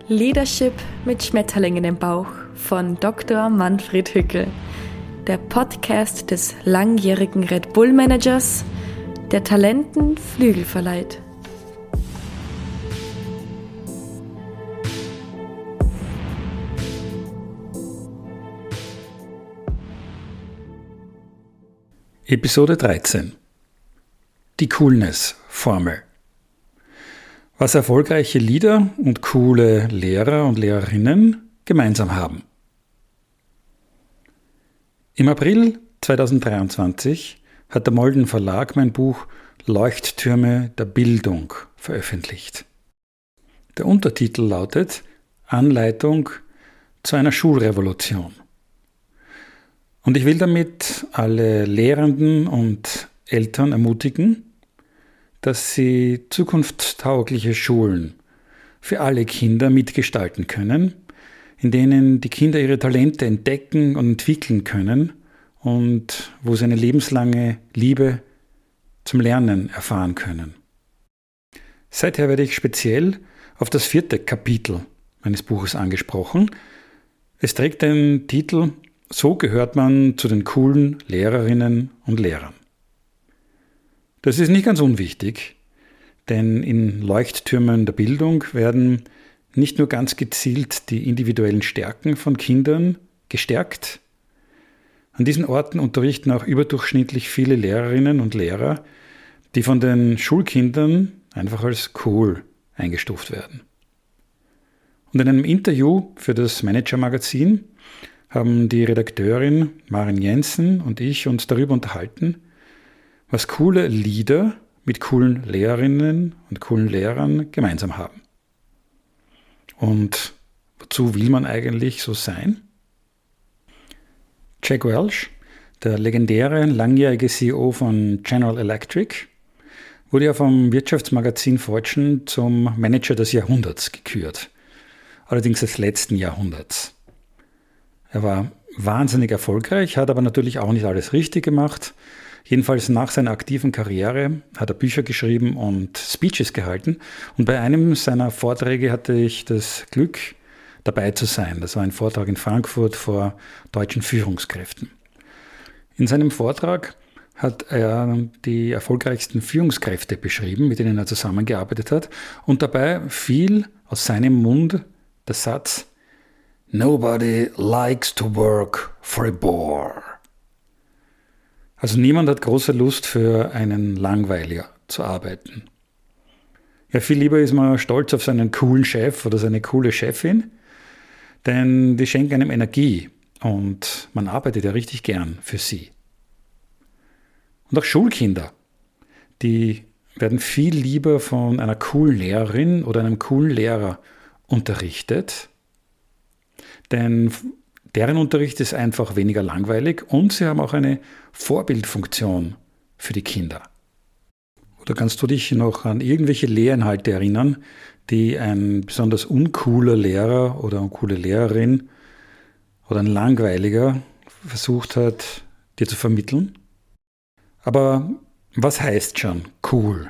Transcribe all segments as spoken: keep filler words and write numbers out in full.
Leadership mit Schmetterlingen im Bauch von Doktor Manfred Hückel. Der Podcast des langjährigen Red Bull Managers, der Talenten Flügel verleiht. Episode dreizehn. Die Coolness-Formel. Was erfolgreiche Leader und coole Lehrer und Lehrerinnen gemeinsam haben. Im April zweitausenddreiundzwanzig hat der Molden Verlag mein Buch Leuchttürme der Bildung veröffentlicht. Der Untertitel lautet Anleitung zu einer Schulrevolution. Und ich will damit alle Lehrenden und Eltern ermutigen, dass sie zukunftstaugliche Schulen für alle Kinder mitgestalten können, in denen die Kinder ihre Talente entdecken und entwickeln können und wo sie eine lebenslange Liebe zum Lernen erfahren können. Seither werde ich speziell auf das vierte Kapitel meines Buches angesprochen. Es trägt den Titel So gehört man zu den coolen Lehrerinnen und Lehrern. Das ist nicht ganz unwichtig, denn in Leuchttürmen der Bildung werden nicht nur ganz gezielt die individuellen Stärken von Kindern gestärkt. An diesen Orten unterrichten auch überdurchschnittlich viele Lehrerinnen und Lehrer, die von den Schulkindern einfach als cool eingestuft werden. Und in einem Interview für das Manager-Magazin haben die Redakteurin Maren Jensen und ich uns darüber unterhalten, was coole Leader mit coolen Lehrerinnen und coolen Lehrern gemeinsam haben. Und wozu will man eigentlich so sein? Jack Welch, der legendäre langjährige C E O von General Electric, wurde ja vom Wirtschaftsmagazin Fortune zum Manager des Jahrhunderts gekürt, allerdings des letzten Jahrhunderts. Er war wahnsinnig erfolgreich, hat aber natürlich auch nicht alles richtig gemacht. Jedenfalls nach seiner aktiven Karriere hat er Bücher geschrieben und Speeches gehalten. Und bei einem seiner Vorträge hatte ich das Glück, dabei zu sein. Das war ein Vortrag in Frankfurt vor deutschen Führungskräften. In seinem Vortrag hat er die erfolgreichsten Führungskräfte beschrieben, mit denen er zusammengearbeitet hat. Und dabei fiel aus seinem Mund der Satz, Nobody likes to work for a bore. Also niemand hat große Lust, für einen Langweiliger zu arbeiten. Ja, viel lieber ist man stolz auf seinen coolen Chef oder seine coole Chefin, denn die schenken einem Energie und man arbeitet ja richtig gern für sie. Und auch Schulkinder, die werden viel lieber von einer coolen Lehrerin oder einem coolen Lehrer unterrichtet, denn deren Unterricht ist einfach weniger langweilig und sie haben auch eine Vorbildfunktion für die Kinder. Oder kannst du dich noch an irgendwelche Lehrinhalte erinnern, die ein besonders uncooler Lehrer oder eine coole Lehrerin oder ein langweiliger versucht hat, dir zu vermitteln? Aber was heißt schon cool?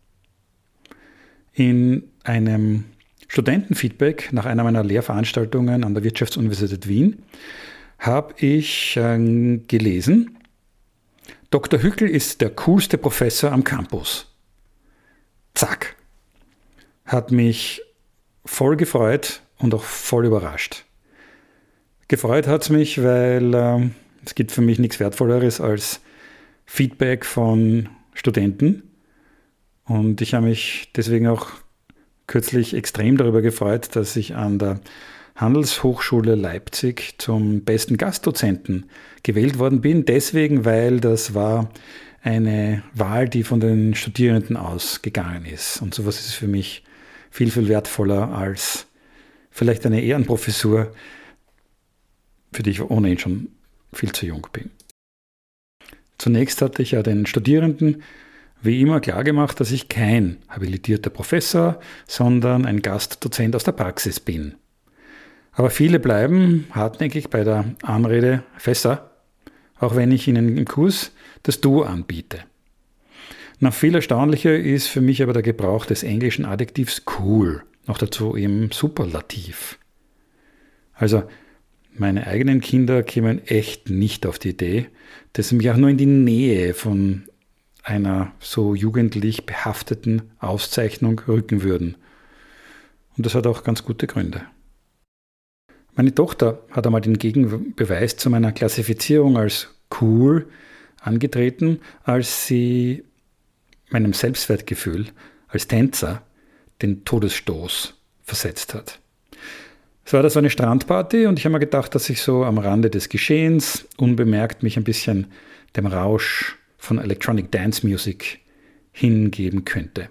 In einem Studentenfeedback nach einer meiner Lehrveranstaltungen an der Wirtschaftsuniversität Wien habe ich äh, gelesen, Doktor Hückel ist der coolste Professor am Campus. Zack. Hat mich voll gefreut und auch voll überrascht. Gefreut hat es mich, weil äh, es gibt für mich nichts Wertvolleres als Feedback von Studenten und ich habe mich deswegen auch kürzlich extrem darüber gefreut, dass ich an der Handelshochschule Leipzig zum besten Gastdozenten gewählt worden bin. Deswegen, weil das war eine Wahl, die von den Studierenden ausgegangen ist. Und sowas ist für mich viel, viel wertvoller als vielleicht eine Ehrenprofessur, für die ich ohnehin schon viel zu jung bin. Zunächst hatte ich ja den Studierenden wie immer klargemacht, dass ich kein habilitierter Professor, sondern ein Gastdozent aus der Praxis bin. Aber viele bleiben hartnäckig bei der Anrede Fässer, auch wenn ich ihnen im Kurs das Du anbiete. Noch viel erstaunlicher ist für mich aber der Gebrauch des englischen Adjektivs cool noch dazu im Superlativ. Also meine eigenen Kinder kämen echt nicht auf die Idee, dass sie mich auch nur in die Nähe von einer so jugendlich behafteten Auszeichnung rücken würden. Und das hat auch ganz gute Gründe. Meine Tochter hat einmal den Gegenbeweis zu meiner Klassifizierung als cool angetreten, als sie meinem Selbstwertgefühl als Tänzer den Todesstoß versetzt hat. Es war das eine Strandparty und ich habe mir gedacht, dass ich so am Rande des Geschehens unbemerkt mich ein bisschen dem Rausch von Electronic Dance Music hingeben könnte.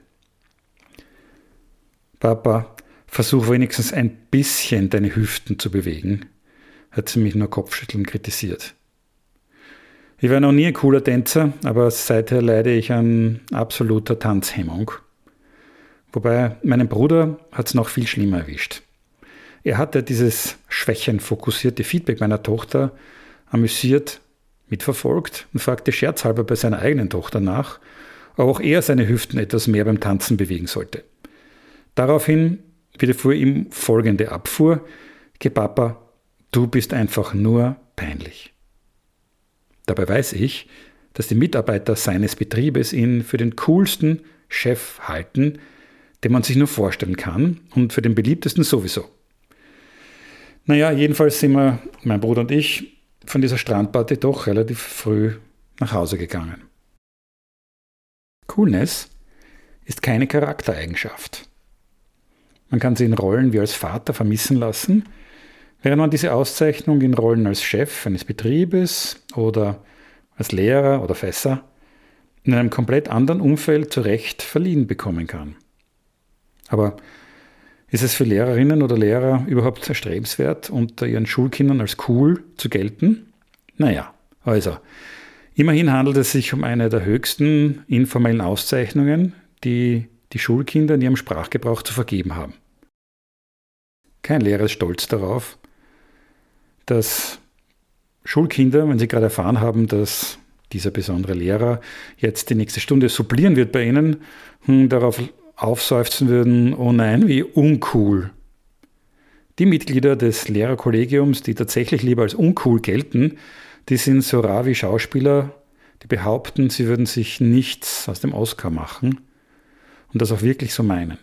Papa, versuch wenigstens ein bisschen deine Hüften zu bewegen, hat sie mich nur Kopfschütteln kritisiert. Ich war noch nie ein cooler Tänzer, aber seither leide ich an absoluter Tanzhemmung. Wobei meinen Bruder hat es noch viel schlimmer erwischt. Er hatte dieses schwächenfokussierte Feedback meiner Tochter amüsiert mitverfolgt und fragte scherzhalber bei seiner eigenen Tochter nach, ob auch er seine Hüften etwas mehr beim Tanzen bewegen sollte. Daraufhin widerfuhr ihm folgende Abfuhr: Geh Papa, du bist einfach nur peinlich. Dabei weiß ich, dass die Mitarbeiter seines Betriebes ihn für den coolsten Chef halten, den man sich nur vorstellen kann und für den beliebtesten sowieso. Naja, jedenfalls sind wir, mein Bruder und ich, von dieser Strandparty doch relativ früh nach Hause gegangen. Coolness ist keine Charaktereigenschaft. Man kann sie in Rollen wie als Vater vermissen lassen, während man diese Auszeichnung in Rollen als Chef eines Betriebes oder als Lehrer oder Fässer in einem komplett anderen Umfeld zu Recht verliehen bekommen kann. Aber ist es für Lehrerinnen oder Lehrer überhaupt erstrebenswert, unter ihren Schulkindern als cool zu gelten? Naja, also, immerhin handelt es sich um eine der höchsten informellen Auszeichnungen, die die Schulkinder in ihrem Sprachgebrauch zu vergeben haben. Kein Lehrer ist stolz darauf, dass Schulkinder, wenn sie gerade erfahren haben, dass dieser besondere Lehrer jetzt die nächste Stunde supplieren wird bei ihnen, darauf aufseufzen würden, oh nein, wie uncool. Die Mitglieder des Lehrerkollegiums, die tatsächlich lieber als uncool gelten, die sind so rar wie Schauspieler, die behaupten, sie würden sich nichts aus dem Oscar machen und das auch wirklich so meinen.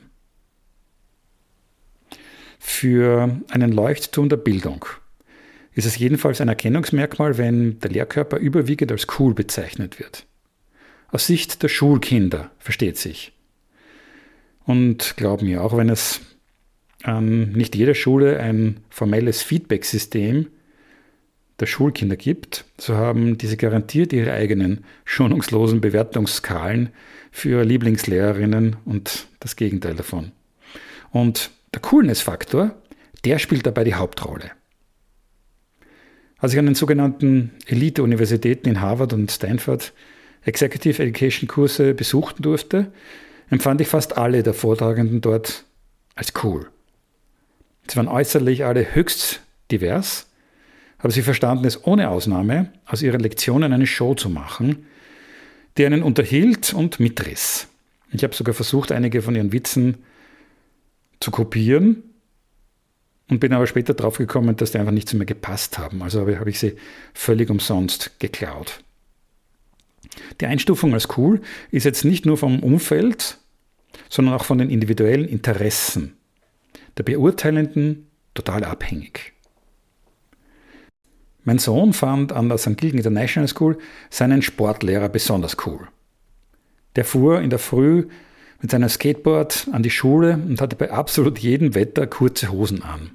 Für einen Leuchtturm der Bildung ist es jedenfalls ein Erkennungsmerkmal, wenn der Lehrkörper überwiegend als cool bezeichnet wird. Aus Sicht der Schulkinder, versteht sich. Und glaub mir, auch wenn es an nicht jeder Schule ein formelles Feedback-System der Schulkinder gibt, so haben diese garantiert ihre eigenen schonungslosen Bewertungsskalen für ihre Lieblingslehrerinnen und das Gegenteil davon. Und der Coolness-Faktor, der spielt dabei die Hauptrolle. Als ich an den sogenannten Elite-Universitäten in Harvard und Stanford Executive Education Kurse besuchen durfte, empfand ich fast alle der Vortragenden dort als cool. Sie waren äußerlich alle höchst divers, aber sie verstanden es ohne Ausnahme, aus ihren Lektionen eine Show zu machen, die einen unterhielt und mitriss. Ich habe sogar versucht, einige von ihren Witzen zu kopieren und bin aber später drauf gekommen, dass die einfach nicht zu mir gepasst haben. Also habe ich sie völlig umsonst geklaut. Die Einstufung als cool ist jetzt nicht nur vom Umfeld, sondern auch von den individuellen Interessen der Beurteilenden total abhängig. Mein Sohn fand an der Sankt Gilgen International School seinen Sportlehrer besonders cool. Der fuhr in der Früh mit seinem Skateboard an die Schule und hatte bei absolut jedem Wetter kurze Hosen an.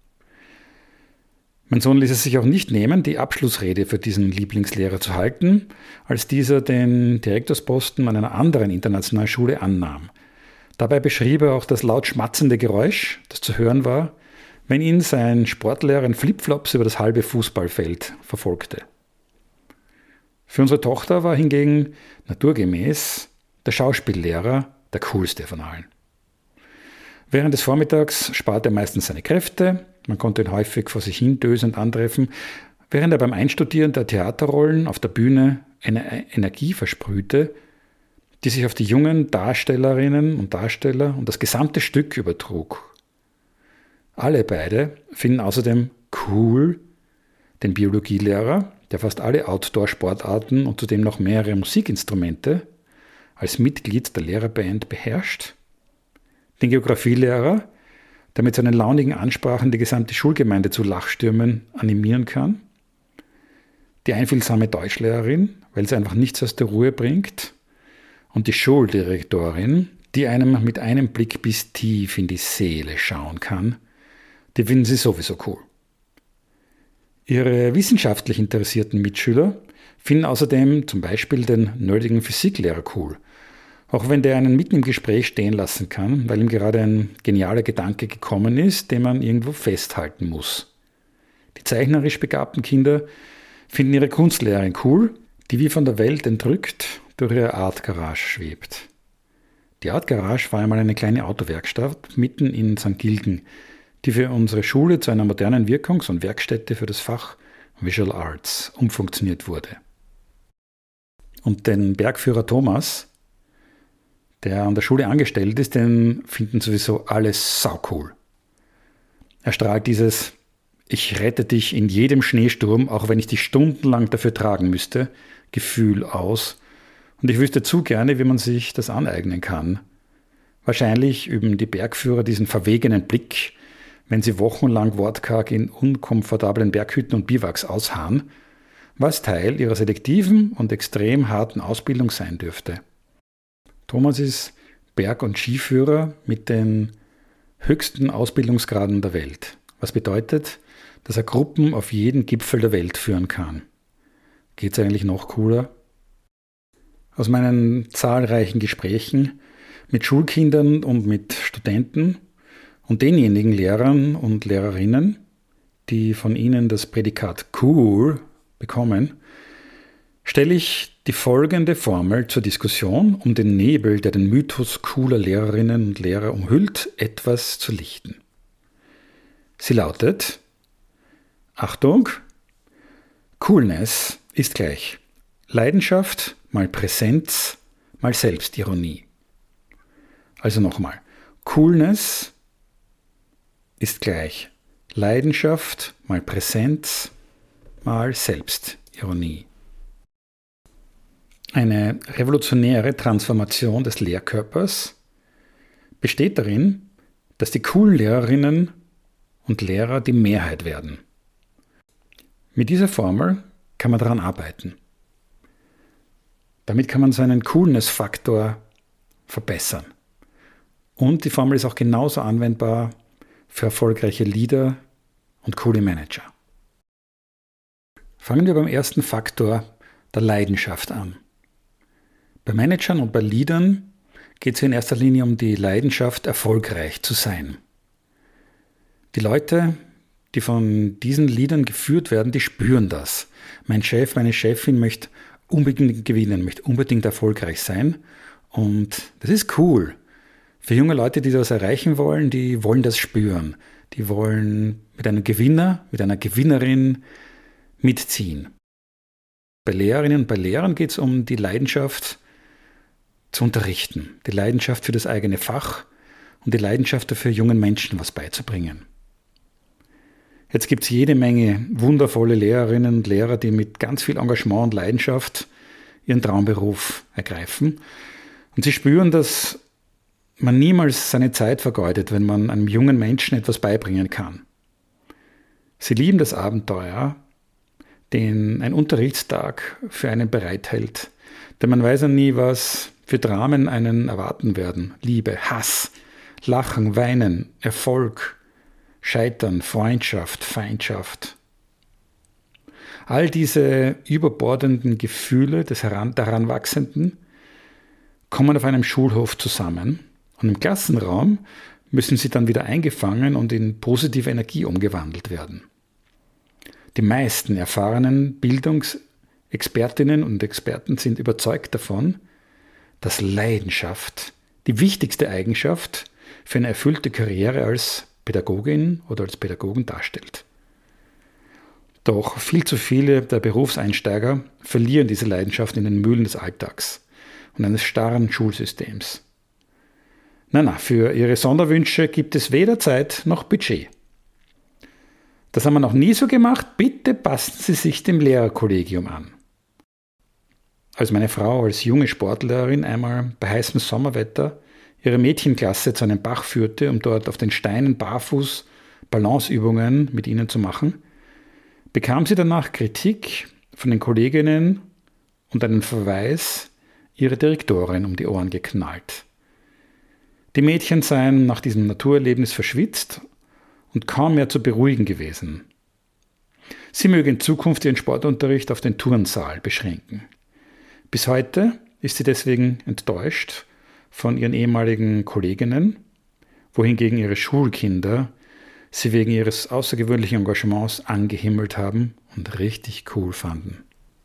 Mein Sohn ließ es sich auch nicht nehmen, die Abschlussrede für diesen Lieblingslehrer zu halten, als dieser den Direktorsposten an einer anderen internationalen Schule annahm. Dabei beschrieb er auch das laut schmatzende Geräusch, das zu hören war, wenn ihn sein Sportlehrer in Flipflops über das halbe Fußballfeld verfolgte. Für unsere Tochter war hingegen naturgemäß der Schauspiellehrer der coolste von allen. Während des Vormittags sparte er meistens seine Kräfte, man konnte ihn häufig vor sich hin dösend antreffen, während er beim Einstudieren der Theaterrollen auf der Bühne eine Energie versprühte, die sich auf die jungen Darstellerinnen und Darsteller und das gesamte Stück übertrug. Alle beide finden außerdem cool den Biologielehrer, der fast alle Outdoor-Sportarten und zudem noch mehrere Musikinstrumente als Mitglied der Lehrerband beherrscht, den Geografielehrer, der mit seinen launigen Ansprachen die gesamte Schulgemeinde zu Lachstürmen animieren kann, die einfühlsame Deutschlehrerin, weil sie einfach nichts aus der Ruhe bringt, und die Schuldirektorin, die einem mit einem Blick bis tief in die Seele schauen kann, die finden sie sowieso cool. Ihre wissenschaftlich interessierten Mitschüler finden außerdem zum Beispiel den nerdigen Physiklehrer cool, auch wenn der einen mitten im Gespräch stehen lassen kann, weil ihm gerade ein genialer Gedanke gekommen ist, den man irgendwo festhalten muss. Die zeichnerisch begabten Kinder finden ihre Kunstlehrerin cool, die wie von der Welt entrückt durch ihre Art Garage schwebt. Die Art Garage war einmal eine kleine Autowerkstatt mitten in Sankt Gilgen, die für unsere Schule zu einer modernen Wirkungs- und Werkstätte für das Fach Visual Arts umfunktioniert wurde. Und den Bergführer Thomas, der an der Schule angestellt ist, den finden sowieso alle saucool. Er strahlt dieses „Ich rette dich in jedem Schneesturm, auch wenn ich dich stundenlang dafür tragen müsste“ Gefühl aus. Und ich wüsste zu gerne, wie man sich das aneignen kann. Wahrscheinlich üben die Bergführer diesen verwegenen Blick, wenn sie wochenlang wortkarg in unkomfortablen Berghütten und Biwaks ausharren, was Teil ihrer selektiven und extrem harten Ausbildung sein dürfte. Thomas ist Berg- und Skiführer mit den höchsten Ausbildungsgraden der Welt, was bedeutet, dass er Gruppen auf jeden Gipfel der Welt führen kann. Geht's eigentlich noch cooler? Aus meinen zahlreichen Gesprächen mit Schulkindern und mit Studenten und denjenigen Lehrern und Lehrerinnen, die von ihnen das Prädikat cool bekommen, stelle ich die folgende Formel zur Diskussion, um den Nebel, der den Mythos cooler Lehrerinnen und Lehrer umhüllt, etwas zu lichten. Sie lautet: Achtung, Coolness ist gleich Leidenschaft mal Präsenz mal Selbstironie. Also nochmal, Coolness ist gleich Leidenschaft mal Präsenz mal Selbstironie. Eine revolutionäre Transformation des Lehrkörpers besteht darin, dass die coolen Lehrerinnen und Lehrer die Mehrheit werden. Mit dieser Formel kann man daran arbeiten. Damit kann man seinen Coolness-Faktor verbessern. Und die Formel ist auch genauso anwendbar für erfolgreiche Leader und coole Manager. Fangen wir beim ersten Faktor der Leidenschaft an. Bei Managern und bei Leadern geht es in erster Linie um die Leidenschaft, erfolgreich zu sein. Die Leute, die von diesen Leadern geführt werden, die spüren das. Mein Chef, meine Chefin möchte unbedingt gewinnen, möchte unbedingt erfolgreich sein. Und das ist cool. Für junge Leute, die das erreichen wollen, die wollen das spüren. Die wollen mit einem Gewinner, mit einer Gewinnerin mitziehen. Bei Lehrerinnen und bei Lehrern geht es um die Leidenschaft zu unterrichten, die Leidenschaft für das eigene Fach und die Leidenschaft dafür, jungen Menschen was beizubringen. Jetzt gibt es jede Menge wundervolle Lehrerinnen und Lehrer, die mit ganz viel Engagement und Leidenschaft ihren Traumberuf ergreifen. Und sie spüren, dass man niemals seine Zeit vergeudet, wenn man einem jungen Menschen etwas beibringen kann. Sie lieben das Abenteuer, den ein Unterrichtstag für einen bereithält. Denn man weiß ja nie, was für Dramen einen erwarten werden. Liebe, Hass, Lachen, Weinen, Erfolg, Scheitern, Freundschaft, Feindschaft. All diese überbordenden Gefühle des Heran- der Heranwachsenden kommen auf einem Schulhof zusammen und im Klassenraum müssen sie dann wieder eingefangen und in positive Energie umgewandelt werden. Die meisten erfahrenen Bildungsexpertinnen und Experten sind überzeugt davon, dass Leidenschaft die wichtigste Eigenschaft für eine erfüllte Karriere als Pädagogin oder als Pädagogen darstellt. Doch viel zu viele der Berufseinsteiger verlieren diese Leidenschaft in den Mühlen des Alltags und eines starren Schulsystems. Na na, für ihre Sonderwünsche gibt es weder Zeit noch Budget. Das haben wir noch nie so gemacht, bitte passen Sie sich dem Lehrerkollegium an. Als meine Frau als junge Sportlehrerin einmal bei heißem Sommerwetter ihre Mädchenklasse zu einem Bach führte, um dort auf den Steinen barfuß Balanceübungen mit ihnen zu machen, bekam sie danach Kritik von den Kolleginnen und einen Verweis ihrer Direktorin um die Ohren geknallt. Die Mädchen seien nach diesem Naturerlebnis verschwitzt und kaum mehr zu beruhigen gewesen. Sie möge in Zukunft ihren Sportunterricht auf den Turnsaal beschränken. Bis heute ist sie deswegen enttäuscht von ihren ehemaligen Kolleginnen, wohingegen ihre Schulkinder sie wegen ihres außergewöhnlichen Engagements angehimmelt haben und richtig cool fanden.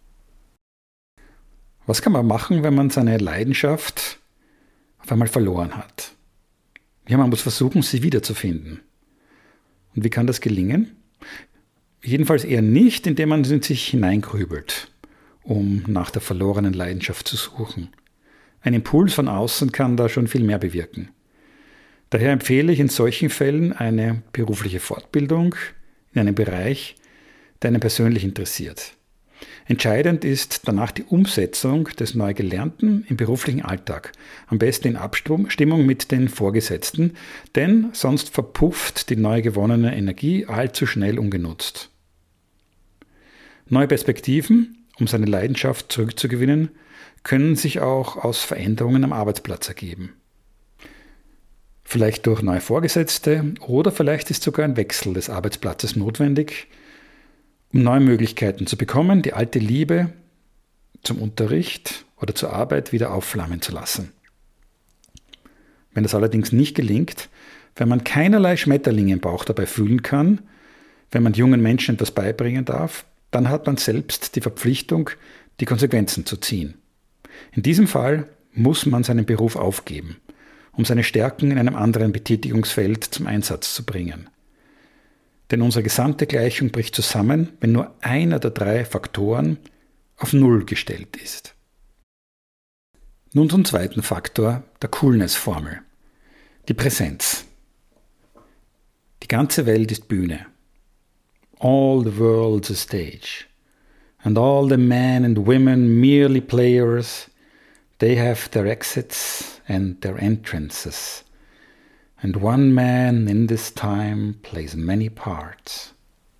Was kann man machen, wenn man seine Leidenschaft auf einmal verloren hat? Ja, man muss versuchen, sie wiederzufinden. Und wie kann das gelingen? Jedenfalls eher nicht, indem man in sich hineingrübelt, um nach der verlorenen Leidenschaft zu suchen. Ein Impuls von außen kann da schon viel mehr bewirken. Daher empfehle ich in solchen Fällen eine berufliche Fortbildung in einem Bereich, der einen persönlich interessiert. Entscheidend ist danach die Umsetzung des Neugelernten im beruflichen Alltag, am besten in Abstimmung mit den Vorgesetzten, denn sonst verpufft die neu gewonnene Energie allzu schnell ungenutzt. Neue Perspektiven, um seine Leidenschaft zurückzugewinnen, können sich auch aus Veränderungen am Arbeitsplatz ergeben. Vielleicht durch neue Vorgesetzte oder vielleicht ist sogar ein Wechsel des Arbeitsplatzes notwendig, um neue Möglichkeiten zu bekommen, die alte Liebe zum Unterricht oder zur Arbeit wieder aufflammen zu lassen. Wenn das allerdings nicht gelingt, wenn man keinerlei Schmetterlinge im Bauch dabei fühlen kann, wenn man jungen Menschen etwas beibringen darf, dann hat man selbst die Verpflichtung, die Konsequenzen zu ziehen. In diesem Fall muss man seinen Beruf aufgeben, um seine Stärken in einem anderen Betätigungsfeld zum Einsatz zu bringen. Denn unsere gesamte Gleichung bricht zusammen, wenn nur einer der drei Faktoren auf Null gestellt ist. Nun zum zweiten Faktor, der Coolness-Formel. Die Präsenz. Die ganze Welt ist Bühne. All the world's a stage. And all the men and women merely players. They have their exits and their entrances. And one man in this time plays many parts.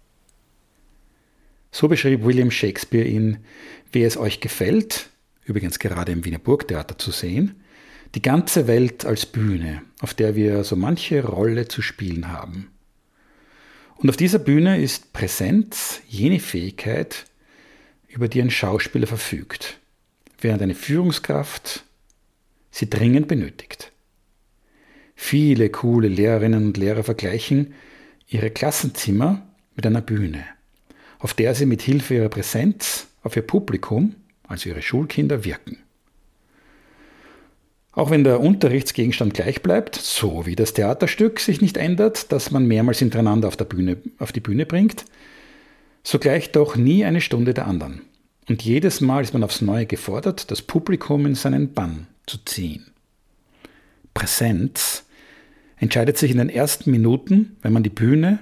So beschrieb William Shakespeare in Wie es euch gefällt, übrigens gerade im Wiener Burgtheater zu sehen, die ganze Welt als Bühne, auf der wir so manche Rolle zu spielen haben. Und auf dieser Bühne ist Präsenz jene Fähigkeit, über die ein Schauspieler verfügt, während eine Führungskraft sie dringend benötigt. Viele coole Lehrerinnen und Lehrer vergleichen ihre Klassenzimmer mit einer Bühne, auf der sie mit Hilfe ihrer Präsenz auf ihr Publikum, also ihre Schulkinder, wirken. Auch wenn der Unterrichtsgegenstand gleich bleibt, so wie das Theaterstück sich nicht ändert, das man mehrmals hintereinander auf, der Bühne, auf die Bühne bringt, so gleicht doch nie eine Stunde der anderen. Und jedes Mal ist man aufs Neue gefordert, das Publikum in seinen Bann zu ziehen. Präsenz entscheidet sich in den ersten Minuten, wenn man die Bühne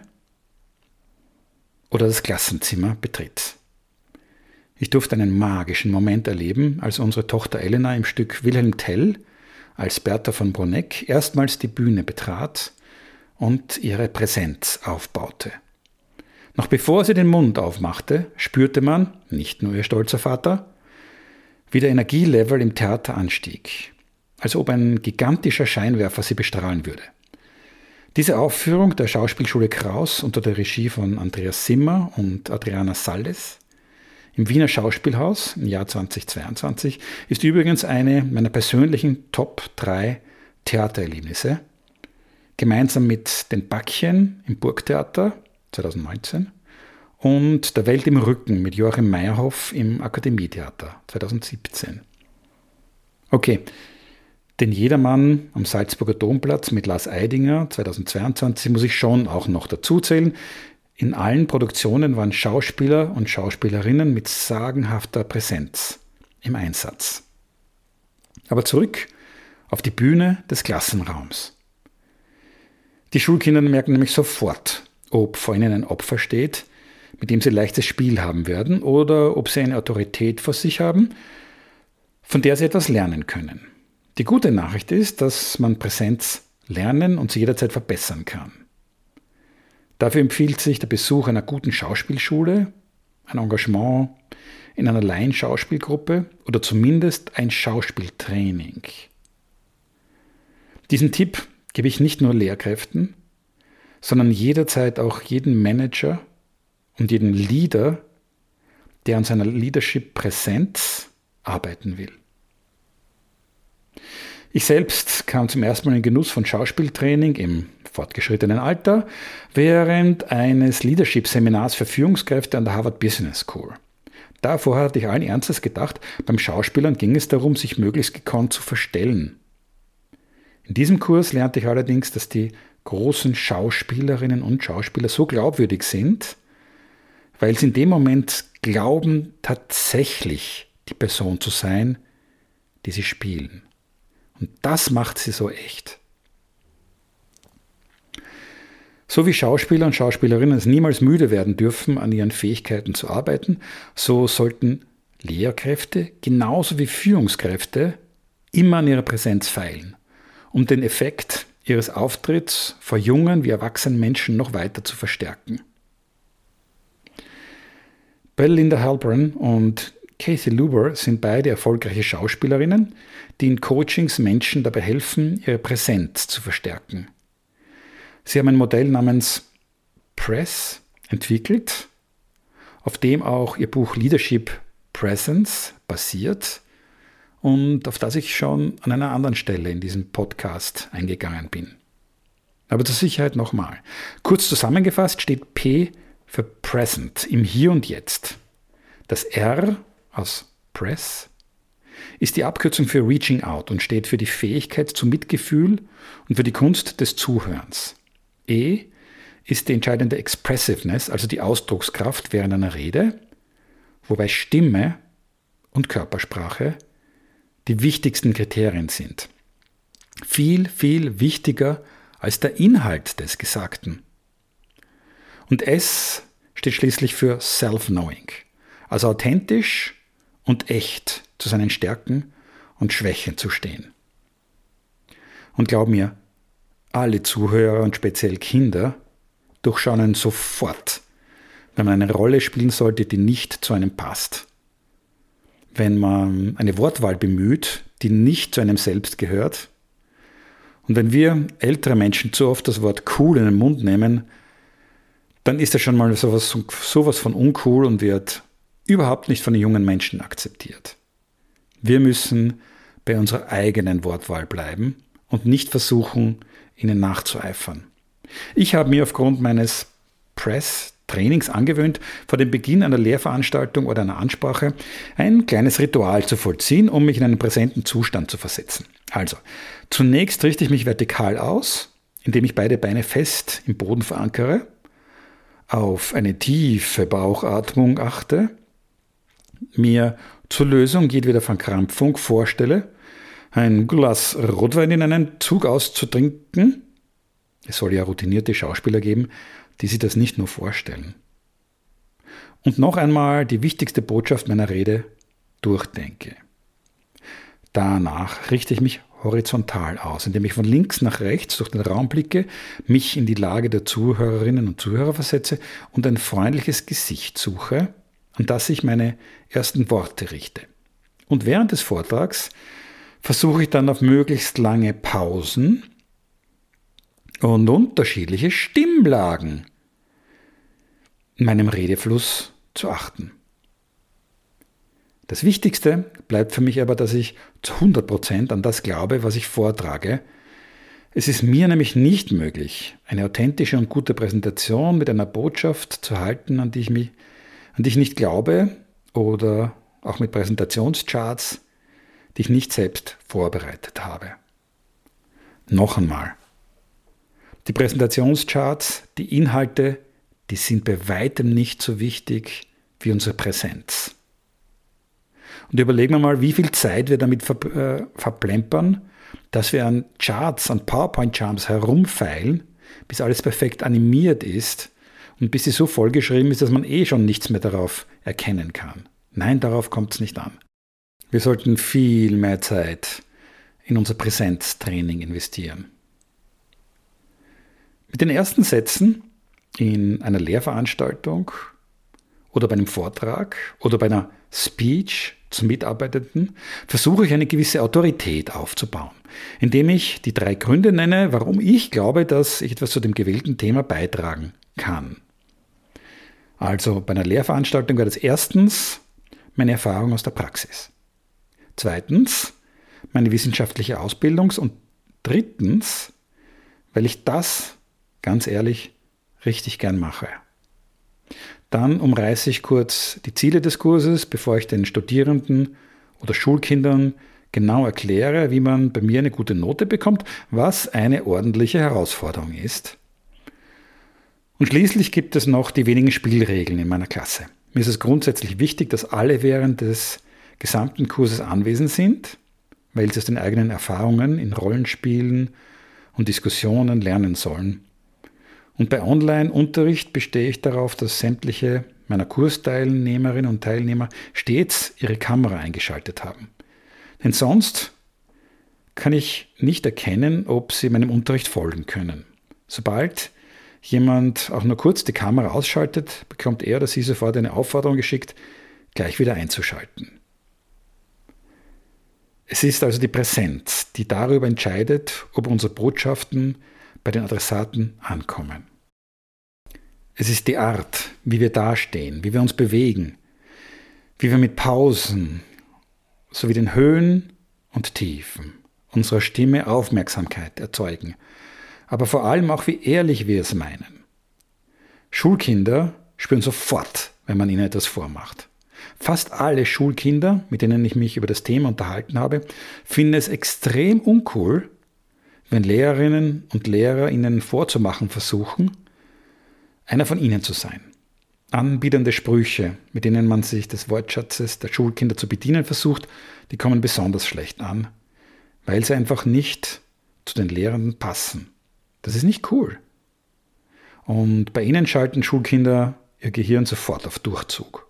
oder das Klassenzimmer betritt. Ich durfte einen magischen Moment erleben, als unsere Tochter Elena im Stück Wilhelm Tell als Bertha von Bruneck erstmals die Bühne betrat und ihre Präsenz aufbaute. Noch bevor sie den Mund aufmachte, spürte man, nicht nur ihr stolzer Vater, wie der Energielevel im Theater anstieg, als ob ein gigantischer Scheinwerfer sie bestrahlen würde. Diese Aufführung der Schauspielschule Kraus unter der Regie von Andreas Simmer und Adriana Salles im Wiener Schauspielhaus im Jahr zweitausendzweiundzwanzig ist übrigens eine meiner persönlichen Top drei Theatererlebnisse, gemeinsam mit den Backchen im Burgtheater zweitausendneunzehn und der Welt im Rücken mit Joachim Meyerhoff im Akademietheater zweitausendsiebzehn. Okay, den Jedermann am Salzburger Domplatz mit Lars Eidinger zweitausendzweiundzwanzig muss ich schon auch noch dazu zählen. In allen Produktionen waren Schauspieler und Schauspielerinnen mit sagenhafter Präsenz im Einsatz. Aber zurück auf die Bühne des Klassenraums. Die Schulkinder merken nämlich sofort, ob vor ihnen ein Opfer steht, mit dem sie leichtes Spiel haben werden, oder ob sie eine Autorität vor sich haben, von der sie etwas lernen können. Die gute Nachricht ist, dass man Präsenz lernen und sie jederzeit verbessern kann. Dafür empfiehlt sich der Besuch einer guten Schauspielschule, ein Engagement in einer Laienschauspielgruppe oder zumindest ein Schauspieltraining. Diesen Tipp gebe ich nicht nur Lehrkräften, sondern jederzeit auch jedem Manager und jedem Leader, der an seiner Leadership-Präsenz arbeiten will. Ich selbst kam zum ersten Mal in den Genuss von Schauspieltraining im fortgeschrittenen Alter während eines Leadership-Seminars für Führungskräfte an der Harvard Business School. Davor hatte ich allen Ernstes gedacht, beim Schauspielern ging es darum, sich möglichst gekonnt zu verstellen. In diesem Kurs lernte ich allerdings, dass die großen Schauspielerinnen und Schauspieler so glaubwürdig sind, weil sie in dem Moment glauben, tatsächlich die Person zu sein, die sie spielen. Und das macht sie so echt. So wie Schauspieler und Schauspielerinnen es niemals müde werden dürfen, an ihren Fähigkeiten zu arbeiten, so sollten Lehrkräfte genauso wie Führungskräfte immer an ihrer Präsenz feilen, um den Effekt ihres Auftritts vor jungen wie erwachsenen Menschen noch weiter zu verstärken. Belinda Halpern und Kathy Luber sind beide erfolgreiche Schauspielerinnen, die in Coachings Menschen dabei helfen, ihre Präsenz zu verstärken. Sie haben ein Modell namens Press entwickelt, auf dem auch ihr Buch Leadership Presence basiert und auf das ich schon an einer anderen Stelle in diesem Podcast eingegangen bin. Aber zur Sicherheit nochmal. Kurz zusammengefasst steht P für Present, im Hier und Jetzt. Das R aus Press ist die Abkürzung für Reaching Out und steht für die Fähigkeit zu Mitgefühl und für die Kunst des Zuhörens. E ist die entscheidende Expressiveness, also die Ausdruckskraft während einer Rede, wobei Stimme und Körpersprache die wichtigsten Kriterien sind. Viel, viel wichtiger als der Inhalt des Gesagten. Und S steht schließlich für Self-Knowing, also authentisch und echt zu seinen Stärken und Schwächen zu stehen. Und glaub mir, alle Zuhörer und speziell Kinder durchschauen sofort, wenn man eine Rolle spielen sollte, die nicht zu einem passt. Wenn man eine Wortwahl bemüht, die nicht zu einem selbst gehört. Und wenn wir ältere Menschen zu oft das Wort cool in den Mund nehmen, dann ist das schon mal sowas, sowas von uncool und wird überhaupt nicht von den jungen Menschen akzeptiert. Wir müssen bei unserer eigenen Wortwahl bleiben und nicht versuchen, ihnen nachzueifern. Ich habe mir aufgrund meines Press-Trainings angewöhnt, vor dem Beginn einer Lehrveranstaltung oder einer Ansprache ein kleines Ritual zu vollziehen, um mich in einen präsenten Zustand zu versetzen. Also, zunächst richte ich mich vertikal aus, indem ich beide Beine fest im Boden verankere, auf eine tiefe Bauchatmung achte, mir zur Lösung jedweder Verkrampfung vorstelle, ein Glas Rotwein in einen Zug auszutrinken. Es soll ja routinierte Schauspieler geben, die sich das nicht nur vorstellen. Und noch einmal die wichtigste Botschaft meiner Rede durchdenke. Danach richte ich mich horizontal aus, indem ich von links nach rechts durch den Raum blicke, mich in die Lage der Zuhörerinnen und Zuhörer versetze und ein freundliches Gesicht suche, an das ich meine ersten Worte richte. Und während des Vortrags versuche ich dann auf möglichst lange Pausen und unterschiedliche Stimmlagen in meinem Redefluss zu achten. Das Wichtigste bleibt für mich aber, dass ich zu hundert Prozent an das glaube, was ich vortrage. Es ist mir nämlich nicht möglich, eine authentische und gute Präsentation mit einer Botschaft zu halten, an die ich, mich, an die ich nicht glaube, oder auch mit Präsentationscharts, die ich nicht selbst vorbereitet habe. Noch einmal. Die Präsentationscharts, die Inhalte, die sind bei weitem nicht so wichtig wie unsere Präsenz. Und überlegen wir mal, wie viel Zeit wir damit ver- äh, verplempern, dass wir an Charts, an PowerPoint-Charts herumfeilen, bis alles perfekt animiert ist und bis sie so vollgeschrieben ist, dass man eh schon nichts mehr darauf erkennen kann. Nein, darauf kommt es nicht an. Wir sollten viel mehr Zeit in unser Präsenztraining investieren. Mit den ersten Sätzen in einer Lehrveranstaltung oder bei einem Vortrag oder bei einer Speech zum Mitarbeitenden versuche ich eine gewisse Autorität aufzubauen, indem ich die drei Gründe nenne, warum ich glaube, dass ich etwas zu dem gewählten Thema beitragen kann. Also bei einer Lehrveranstaltung wäre das erstens meine Erfahrung aus der Praxis. Zweitens meine wissenschaftliche Ausbildung und drittens, weil ich das, ganz ehrlich, richtig gern mache. Dann umreiße ich kurz die Ziele des Kurses, bevor ich den Studierenden oder Schulkindern genau erkläre, wie man bei mir eine gute Note bekommt, was eine ordentliche Herausforderung ist. Und schließlich gibt es noch die wenigen Spielregeln in meiner Klasse. Mir ist es grundsätzlich wichtig, dass alle während des gesamten Kurses anwesend sind, weil sie aus den eigenen Erfahrungen in Rollenspielen und Diskussionen lernen sollen. Und bei Online-Unterricht bestehe ich darauf, dass sämtliche meiner Kursteilnehmerinnen und Teilnehmer stets ihre Kamera eingeschaltet haben. Denn sonst kann ich nicht erkennen, ob sie meinem Unterricht folgen können. Sobald jemand auch nur kurz die Kamera ausschaltet, bekommt er oder sie sofort eine Aufforderung geschickt, gleich wieder einzuschalten. Es ist also die Präsenz, die darüber entscheidet, ob unsere Botschaften bei den Adressaten ankommen. Es ist die Art, wie wir dastehen, wie wir uns bewegen, wie wir mit Pausen sowie den Höhen und Tiefen unserer Stimme Aufmerksamkeit erzeugen, aber vor allem auch, wie ehrlich wir es meinen. Schulkinder spüren sofort, wenn man ihnen etwas vormacht. Fast alle Schulkinder, mit denen ich mich über das Thema unterhalten habe, finden es extrem uncool, wenn Lehrerinnen und Lehrer ihnen vorzumachen versuchen, einer von ihnen zu sein. Anbiedernde Sprüche, mit denen man sich des Wortschatzes der Schulkinder zu bedienen versucht, die kommen besonders schlecht an, weil sie einfach nicht zu den Lehrenden passen. Das ist nicht cool. Und bei ihnen schalten Schulkinder ihr Gehirn sofort auf Durchzug.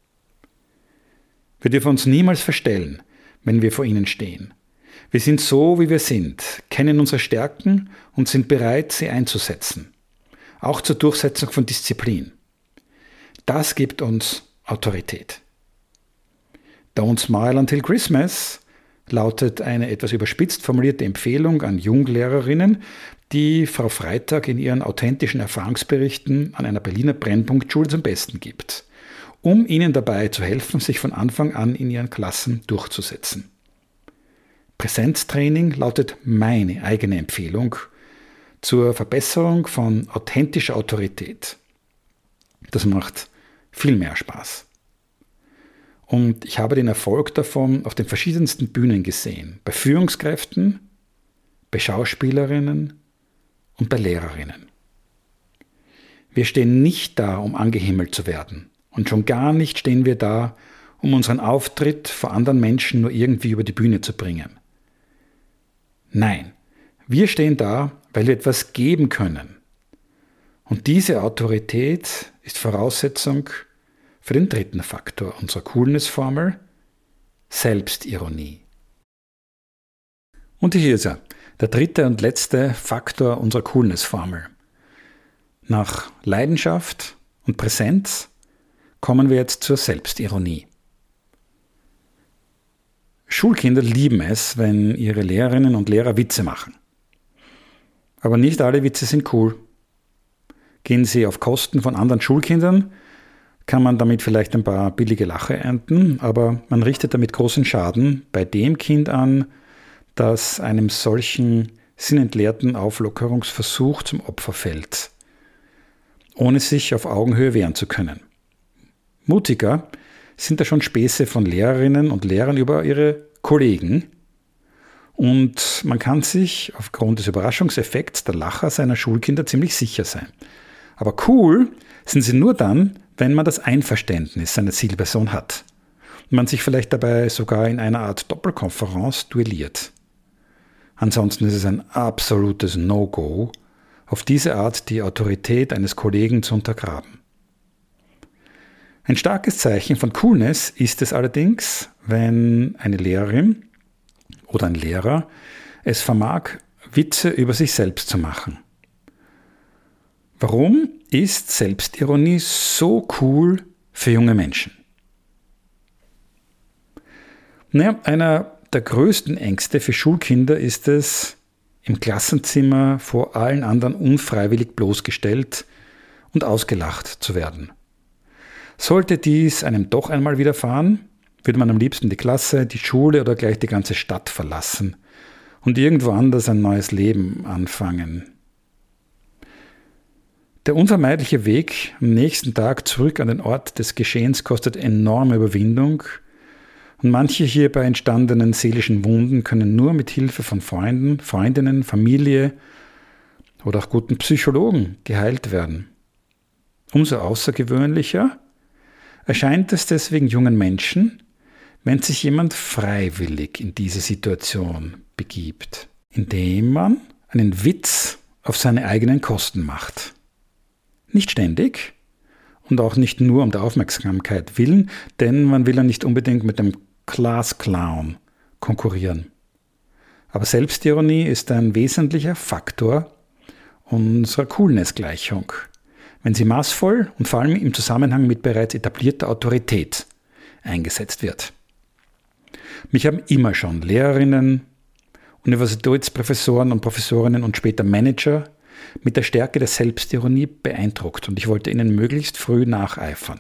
Wir dürfen uns niemals verstellen, wenn wir vor ihnen stehen. Wir sind so, wie wir sind, kennen unsere Stärken und sind bereit, sie einzusetzen. Auch zur Durchsetzung von Disziplin. Das gibt uns Autorität. Don't smile until Christmas lautet eine etwas überspitzt formulierte Empfehlung an Junglehrerinnen, die Frau Freitag in ihren authentischen Erfahrungsberichten an einer Berliner Brennpunktschule zum Besten gibt, um ihnen dabei zu helfen, sich von Anfang an in ihren Klassen durchzusetzen. Präsenztraining lautet meine eigene Empfehlung zur Verbesserung von authentischer Autorität. Das macht viel mehr Spaß. Und ich habe den Erfolg davon auf den verschiedensten Bühnen gesehen. Bei Führungskräften, bei Schauspielerinnen und bei Lehrerinnen. Wir stehen nicht da, um angehimmelt zu werden. Und schon gar nicht stehen wir da, um unseren Auftritt vor anderen Menschen nur irgendwie über die Bühne zu bringen. Nein, wir stehen da, weil wir etwas geben können. Und diese Autorität ist Voraussetzung für den dritten Faktor unserer Coolness-Formel, Selbstironie. Und hier ist er, der dritte und letzte Faktor unserer Coolness-Formel. Nach Leidenschaft und Präsenz kommen wir jetzt zur Selbstironie. Schulkinder lieben es, wenn ihre Lehrerinnen und Lehrer Witze machen. Aber nicht alle Witze sind cool. Gehen sie auf Kosten von anderen Schulkindern, kann man damit vielleicht ein paar billige Lacher ernten, aber man richtet damit großen Schaden bei dem Kind an, das einem solchen sinnentleerten Auflockerungsversuch zum Opfer fällt, ohne sich auf Augenhöhe wehren zu können. Mutiger sind da schon Späße von Lehrerinnen und Lehrern über ihre Kollegen und man kann sich aufgrund des Überraschungseffekts der Lacher seiner Schulkinder ziemlich sicher sein. Aber cool sind sie nur dann, wenn man das Einverständnis seiner Zielperson hat. und man sich vielleicht dabei sogar in einer Art Doppelkonferenz duelliert. Ansonsten ist es ein absolutes No-Go, auf diese Art die Autorität eines Kollegen zu untergraben. Ein starkes Zeichen von Coolness ist es allerdings, wenn eine Lehrerin oder ein Lehrer es vermag, Witze über sich selbst zu machen. Warum ist Selbstironie so cool für junge Menschen? Naja, einer der größten Ängste für Schulkinder ist es, im Klassenzimmer vor allen anderen unfreiwillig bloßgestellt und ausgelacht zu werden. Sollte dies einem doch einmal widerfahren, würde man am liebsten die Klasse, die Schule oder gleich die ganze Stadt verlassen und irgendwo anders ein neues Leben anfangen. Der unvermeidliche Weg am nächsten Tag zurück an den Ort des Geschehens kostet enorme Überwindung und manche hierbei entstandenen seelischen Wunden können nur mit Hilfe von Freunden, Freundinnen, Familie oder auch guten Psychologen geheilt werden. Umso außergewöhnlicher erscheint es deswegen jungen Menschen, wenn sich jemand freiwillig in diese Situation begibt, indem man einen Witz auf seine eigenen Kosten macht. Nicht ständig und auch nicht nur um der Aufmerksamkeit willen, denn man will ja nicht unbedingt mit dem Class Clown konkurrieren. Aber Selbstironie ist ein wesentlicher Faktor unserer Coolness-Gleichung, wenn sie maßvoll und vor allem im Zusammenhang mit bereits etablierter Autorität eingesetzt wird. Mich haben immer schon Lehrerinnen, Universitätsprofessoren und Professorinnen und später Manager mit der Stärke der Selbstironie beeindruckt und ich wollte ihnen möglichst früh nacheifern.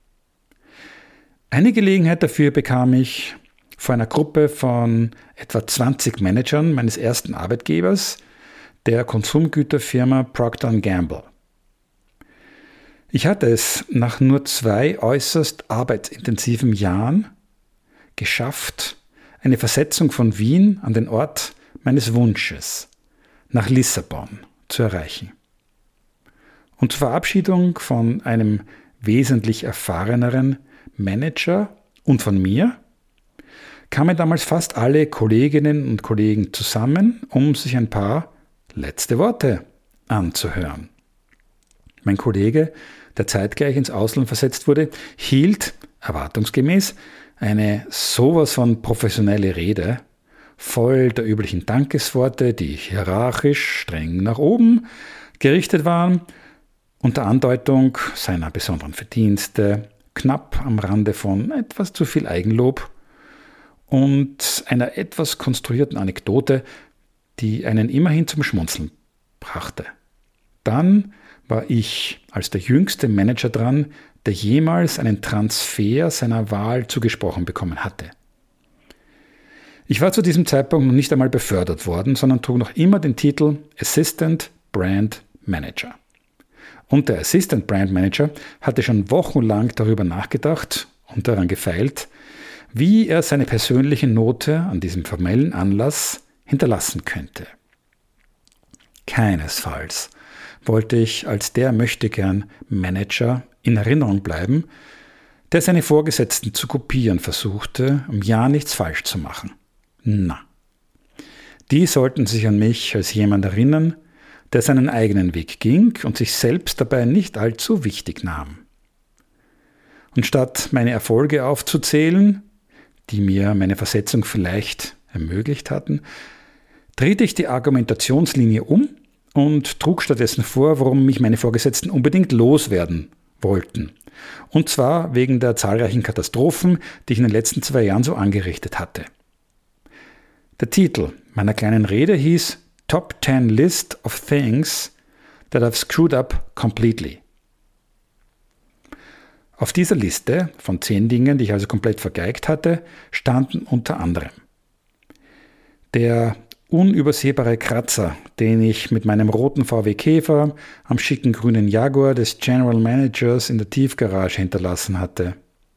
Eine Gelegenheit dafür bekam ich vor einer Gruppe von etwa zwanzig Managern meines ersten Arbeitgebers, der Konsumgüterfirma Procter and Gamble. Ich hatte es nach nur zwei äußerst arbeitsintensiven Jahren geschafft, eine Versetzung von Wien an den Ort meines Wunsches, nach Lissabon, zu erreichen. Und zur Verabschiedung von einem wesentlich erfahreneren Manager und von mir kamen damals fast alle Kolleginnen und Kollegen zusammen, um sich ein paar letzte Worte anzuhören. Mein Kollege, der zeitgleich ins Ausland versetzt wurde, hielt, erwartungsgemäß, eine sowas von professionelle Rede, voll der üblichen Dankesworte, die hierarchisch streng nach oben gerichtet waren, unter Andeutung seiner besonderen Verdienste, knapp am Rande von etwas zu viel Eigenlob und einer etwas konstruierten Anekdote, die einen immerhin zum Schmunzeln brachte. Dann war ich als der jüngste Manager dran, der jemals einen Transfer seiner Wahl zugesprochen bekommen hatte. Ich war zu diesem Zeitpunkt noch nicht einmal befördert worden, sondern trug noch immer den Titel Assistant Brand Manager. Und der Assistant Brand Manager hatte schon wochenlang darüber nachgedacht und daran gefeilt, wie er seine persönliche Note an diesem formellen Anlass hinterlassen könnte. Keinesfalls wollte ich als der möchtegern Manager in Erinnerung bleiben, der seine Vorgesetzten zu kopieren versuchte, um ja nichts falsch zu machen. Na, die sollten sich an mich als jemand erinnern, der seinen eigenen Weg ging und sich selbst dabei nicht allzu wichtig nahm. Und statt meine Erfolge aufzuzählen, die mir meine Versetzung vielleicht ermöglicht hatten, drehte ich die Argumentationslinie um und trug stattdessen vor, warum mich meine Vorgesetzten unbedingt loswerden wollten. Und zwar wegen der zahlreichen Katastrophen, die ich in den letzten zwei Jahren so angerichtet hatte. Der Titel meiner kleinen Rede hieß Top ten List of Things that I've Screwed Up Completely. Auf dieser Liste von zehn Dingen, die ich also komplett vergeigt hatte, standen unter anderem der unübersehbare Kratzer, den ich mit meinem roten V W Käfer am schicken grünen Jaguar des General Managers in der Tiefgarage hinterlassen hatte.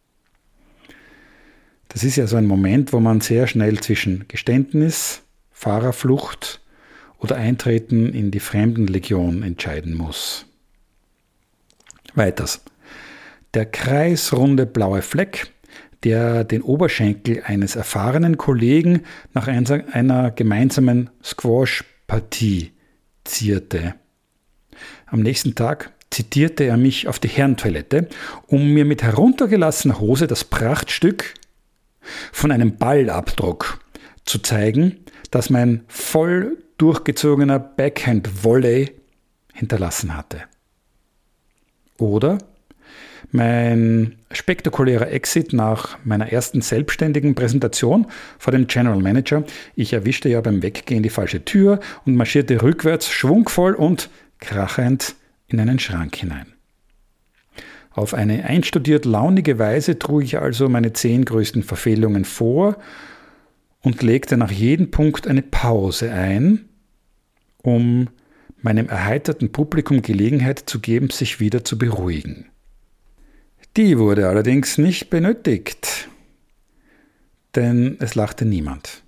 Das ist ja so ein Moment, wo man sehr schnell zwischen Geständnis, Fahrerflucht oder Eintreten in die Fremdenlegion entscheiden muss. Weiters. Der kreisrunde blaue Fleck, der den Oberschenkel eines erfahrenen Kollegen nach einer gemeinsamen Squash-Partie zierte. Am nächsten Tag zitierte er mich auf die Herrentoilette, um mir mit heruntergelassener Hose das Prachtstück von einem Ballabdruck zu zeigen, das mein voll durchgezogener Backhand-Volley hinterlassen hatte. Oder mein spektakulärer Exit nach meiner ersten selbstständigen Präsentation vor dem General Manager. Ich erwischte ja beim Weggehen die falsche Tür und marschierte rückwärts schwungvoll und krachend in einen Schrank hinein. Auf eine einstudiert launige Weise trug ich also meine zehn größten Verfehlungen vor und legte nach jedem Punkt eine Pause ein, um meinem erheiterten Publikum Gelegenheit zu geben, sich wieder zu beruhigen. Die wurde allerdings nicht benötigt, denn es lachte niemand.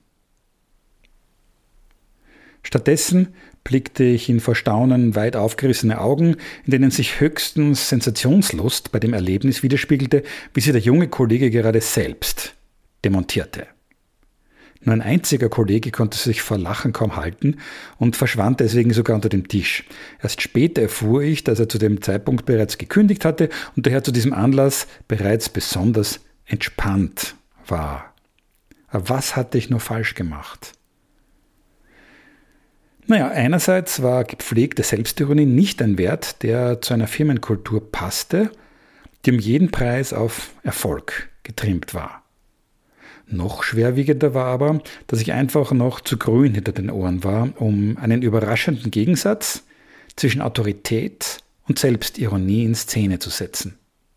Stattdessen blickte ich in vor Staunen weit aufgerissene Augen, in denen sich höchstens Sensationslust bei dem Erlebnis widerspiegelte, wie sie der junge Kollege gerade selbst demontierte. Nur ein einziger Kollege konnte sich vor Lachen kaum halten und verschwand deswegen sogar unter dem Tisch. Erst später erfuhr ich, dass er zu dem Zeitpunkt bereits gekündigt hatte und daher zu diesem Anlass bereits besonders entspannt war. Aber was hatte ich nur falsch gemacht? Naja, einerseits war gepflegte Selbstironie nicht ein Wert, der zu einer Firmenkultur passte, die um jeden Preis auf Erfolg getrimmt war. Noch schwerwiegender war aber, dass ich einfach noch zu grün hinter den Ohren war, um einen überraschenden Gegensatz zwischen Autorität und Selbstironie in Szene zu setzen.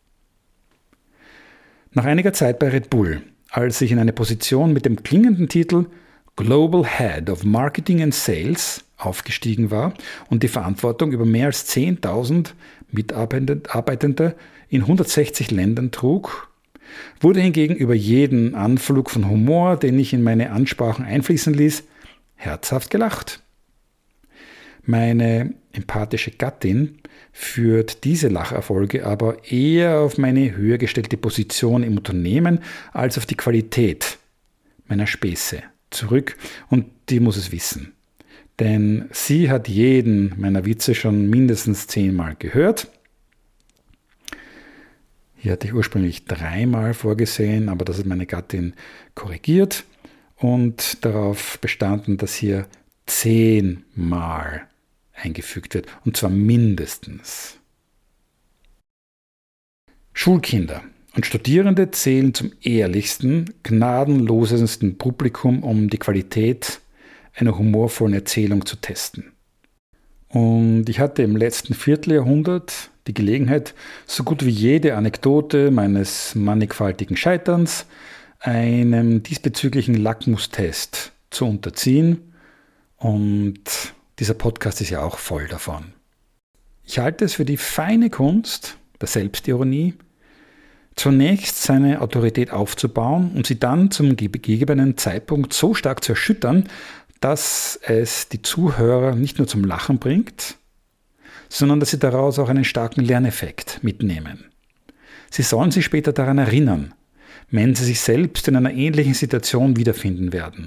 Nach einiger Zeit bei Red Bull, als ich in eine Position mit dem klingenden Titel Global Head of Marketing and Sales aufgestiegen war und die Verantwortung über mehr als zehntausend Mitarbeitende in hundertsechzig Ländern trug, wurde hingegen über jeden Anflug von Humor, den ich in meine Ansprachen einfließen ließ, herzhaft gelacht. Meine empathische Gattin führt diese Lacherfolge aber eher auf meine höher gestellte Position im Unternehmen als auf die Qualität meiner Späße zurück, und die muss es wissen. Denn sie hat jeden meiner Witze schon mindestens zehnmal gehört. Hier hatte ich ursprünglich dreimal vorgesehen, aber das hat meine Gattin korrigiert und darauf bestanden, dass hier zehnmal eingefügt wird, und zwar mindestens. Schulkinder und Studierende zählen zum ehrlichsten, gnadenlosesten Publikum, um die Qualität einer humorvollen Erzählung zu testen. Und ich hatte im letzten Vierteljahrhundert die Gelegenheit, so gut wie jede Anekdote meines mannigfaltigen Scheiterns einem diesbezüglichen Lackmustest zu unterziehen, und dieser Podcast ist ja auch voll davon. Ich halte es für die feine Kunst der Selbstironie, zunächst seine Autorität aufzubauen und sie dann zum gegebenen Zeitpunkt so stark zu erschüttern, dass es die Zuhörer nicht nur zum Lachen bringt, sondern dass sie daraus auch einen starken Lerneffekt mitnehmen. Sie sollen sich später daran erinnern, wenn sie sich selbst in einer ähnlichen Situation wiederfinden werden.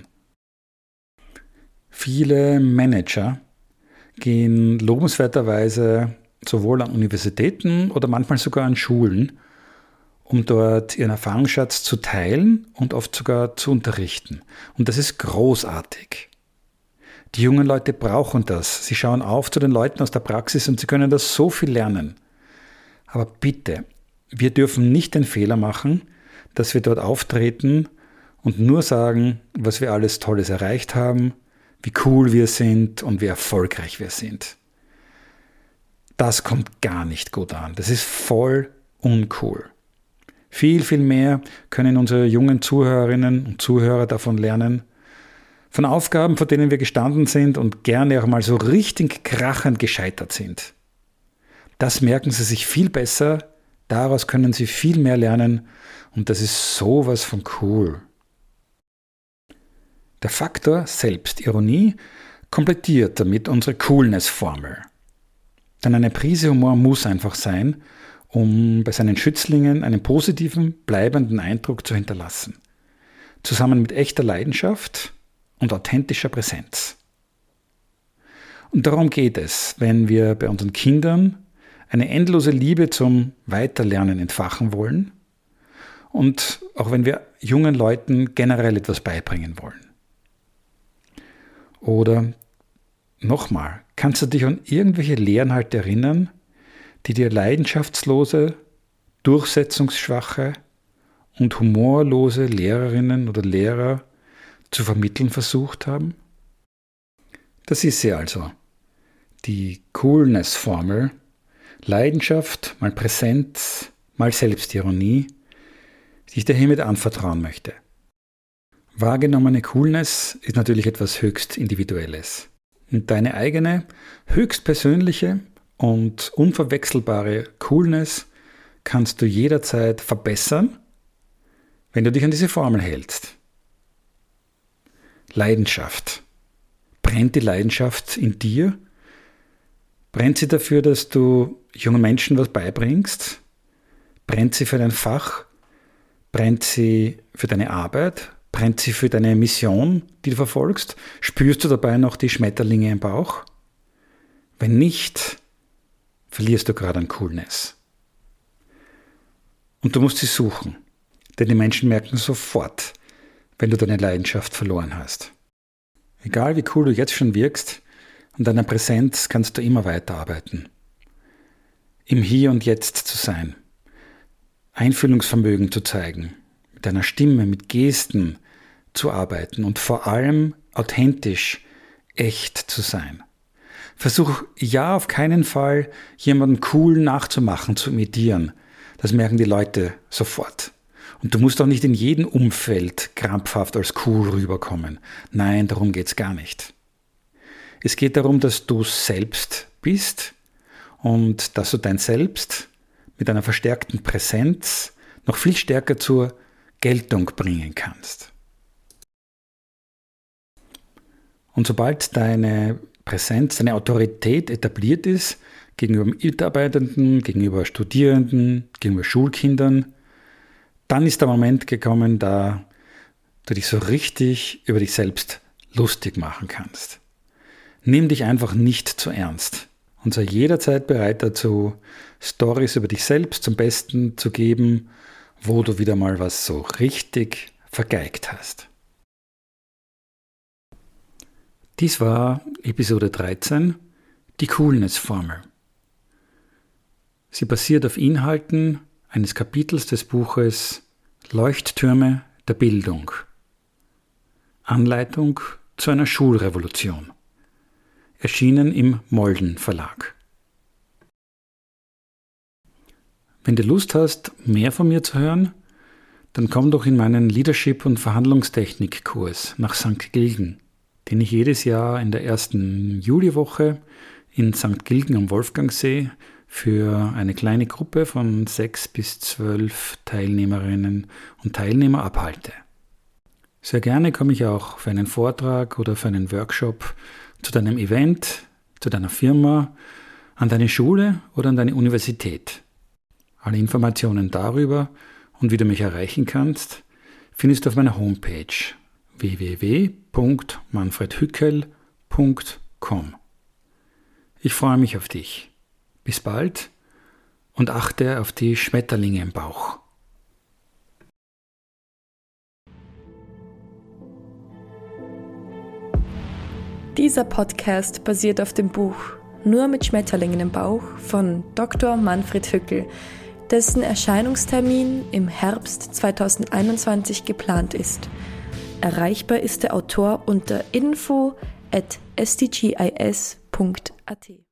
Viele Manager gehen lobenswerterweise sowohl an Universitäten oder manchmal sogar an Schulen, um dort ihren Erfahrungsschatz zu teilen und oft sogar zu unterrichten. Und das ist großartig. Die jungen Leute brauchen das. Sie schauen auf zu den Leuten aus der Praxis und sie können das so viel lernen. Aber bitte, wir dürfen nicht den Fehler machen, dass wir dort auftreten und nur sagen, was wir alles Tolles erreicht haben, wie cool wir sind und wie erfolgreich wir sind. Das kommt gar nicht gut an. Das ist voll uncool. Viel, viel mehr können unsere jungen Zuhörerinnen und Zuhörer davon lernen, von Aufgaben, vor denen wir gestanden sind und gerne auch mal so richtig krachend gescheitert sind. Das merken sie sich viel besser, daraus können sie viel mehr lernen, und das ist sowas von cool. Der Faktor Selbstironie komplettiert damit unsere Coolness-Formel. Denn eine Prise Humor muss einfach sein, um bei seinen Schützlingen einen positiven, bleibenden Eindruck zu hinterlassen. Zusammen mit echter Leidenschaft und authentischer Präsenz. Und darum geht es, wenn wir bei unseren Kindern eine endlose Liebe zum Weiterlernen entfachen wollen und auch wenn wir jungen Leuten generell etwas beibringen wollen. Oder nochmal, kannst du dich an irgendwelche Lehrinhalte erinnern, die dir leidenschaftslose, durchsetzungsschwache und humorlose Lehrerinnen oder Lehrer zu vermitteln versucht haben? Das ist sie also, die Coolness-Formel, Leidenschaft mal Präsenz mal Selbstironie, die ich dir hiermit anvertrauen möchte. Wahrgenommene Coolness ist natürlich etwas höchst Individuelles. Und deine eigene, höchst persönliche und unverwechselbare Coolness kannst du jederzeit verbessern, wenn du dich an diese Formel hältst. Leidenschaft. Brennt die Leidenschaft in dir? Brennt sie dafür, dass du jungen Menschen was beibringst? Brennt sie für dein Fach? Brennt sie für deine Arbeit? Brennt sie für deine Mission, die du verfolgst? Spürst du dabei noch die Schmetterlinge im Bauch? Wenn nicht, verlierst du gerade an Coolness. Und du musst sie suchen, denn die Menschen merken sofort, wenn du deine Leidenschaft verloren hast. Egal wie cool du jetzt schon wirkst, an deiner Präsenz kannst du immer weiterarbeiten. Im Hier und Jetzt zu sein, Einfühlungsvermögen zu zeigen, mit deiner Stimme, mit Gesten zu arbeiten und vor allem authentisch, echt zu sein. Versuch ja auf keinen Fall, jemanden cool nachzumachen, zu imitieren. Das merken die Leute sofort. Und du musst auch nicht in jedem Umfeld krampfhaft als cool rüberkommen. Nein, darum geht's gar nicht. Es geht darum, dass du selbst bist und dass du dein Selbst mit einer verstärkten Präsenz noch viel stärker zur Geltung bringen kannst. Und sobald deine Präsenz, deine Autorität etabliert ist, gegenüber Mitarbeitenden, gegenüber Studierenden, gegenüber Schulkindern, dann ist der Moment gekommen, da du dich so richtig über dich selbst lustig machen kannst. Nimm dich einfach nicht zu ernst und sei jederzeit bereit dazu, Storys über dich selbst zum Besten zu geben, wo du wieder mal was so richtig vergeigt hast. Dies war Episode dreizehn, die Coolness-Formel. Sie basiert auf Inhalten eines Kapitels des Buches Leuchttürme der Bildung. Anleitung zu einer Schulrevolution. Erschienen im Molden Verlag. Wenn du Lust hast, mehr von mir zu hören, dann komm doch in meinen Leadership- und Verhandlungstechnik-Kurs nach Sankt Gilgen, den ich jedes Jahr in der ersten Juliwoche in Sankt Gilgen am Wolfgangsee für eine kleine Gruppe von sechs bis zwölf Teilnehmerinnen und Teilnehmer abhalte. Sehr gerne komme ich auch für einen Vortrag oder für einen Workshop zu deinem Event, zu deiner Firma, an deine Schule oder an deine Universität. Alle Informationen darüber und wie du mich erreichen kannst, findest du auf meiner Homepage w w w punkt manfred hückel punkt com. Ich freue mich auf dich. Bis bald und achte auf die Schmetterlinge im Bauch. Dieser Podcast basiert auf dem Buch Nur mit Schmetterlingen im Bauch von Doktor Manfred Hückel, dessen Erscheinungstermin im Herbst zweitausendeinundzwanzig geplant ist. Erreichbar ist der Autor unter info at s d g i s punkt a t.